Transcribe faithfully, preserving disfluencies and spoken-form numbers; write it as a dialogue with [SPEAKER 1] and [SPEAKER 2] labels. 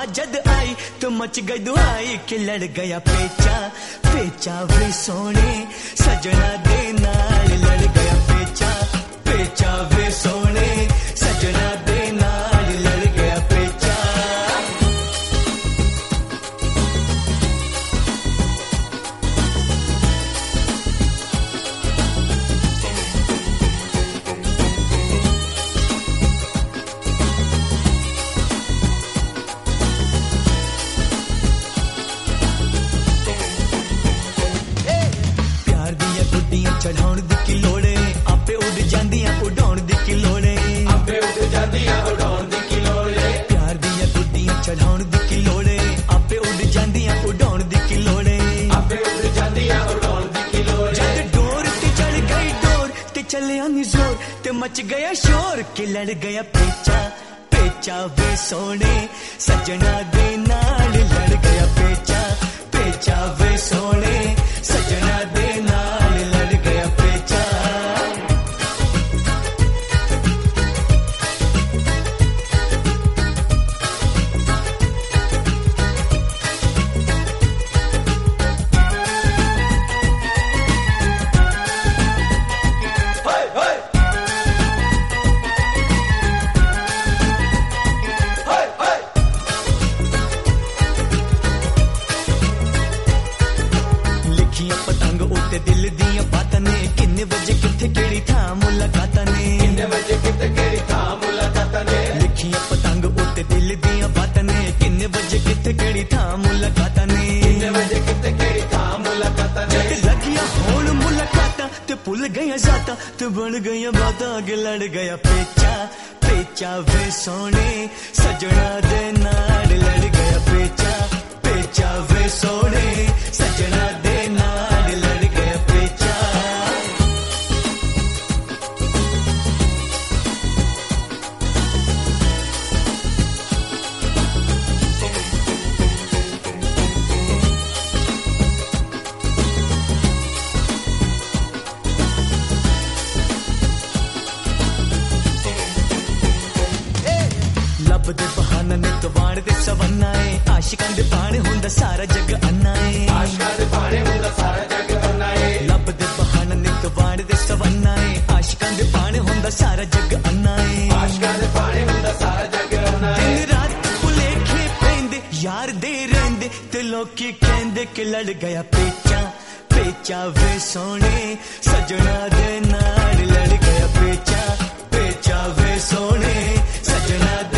[SPEAKER 1] जद आई तो मच गई दुआई कि लड़ गया पेचा पेचा वे सोने सजना दे नाल लड़ गया पेचा पेचा वे सोने सजना दे नाल लड़ गया पेचा। चढ़ाउण दी की लोड़े आपे उड़ जांदियां उड़ाउण दी की लोड़े आपे उड़ जांदियां उड़ाउण दी की लोड़े प्यार दियां गुड्डियां चढ़ाउण दी की लोड़े आपे उड़ जांदियां उड़ाउण दी की लोड़े आपे उड़ जांदियां उड़ाउण दी की लोड़े जद डोर ते चढ़ गई डोर ते चलिया नी जोर ते मच गया शोर कि लड़ गया पेचा पेचा वे सोने सजना दे नाल लड़ गया पेचा पेचा वे सोने सजना दे नाल पतंग उते दिल दियां बातां ने किन्ने बजे किथे केड़ी थां मुलाकातां ने किन्ने बजे किथे केड़ी थां मुलाकातां ने लिखियां पतंग उते दिल दियां बातां ने किन्ने बजे किथे केड़ी थां मुलाकातां ने किन्ने बजे किथे केड़ी थां मुलाकातां ने लगियां होण मुलाकातां ते भुल गईयां जातां ते बन गईयां बातां अगे लड़ गया पेचा पेचा वे सोने सजना दे नाल लड़ गया पेचा पेचा वे सोने सजना दे दे बहाना ने तवाण दे सवन्ना है आशिकां दे पाने हुंदा सारा जग अन्ना है आशिकां दे पाने हुंदा सारा जग अन्ना है लब दे बहाना ने तवाण दे सवन्ना है आशिकां दे पाने हुंदा सारा जग अन्ना है आशिकां दे पाने हुंदा सारा जग अन्ना है दिन रात भुलेखे पैंदे यार दे रहिंदे ते लोकी कहंदे कि लड़ गया पेचा पेचा वे सोने सजना दे नाल लड़ गया पेचा पेचा वे सोने सजना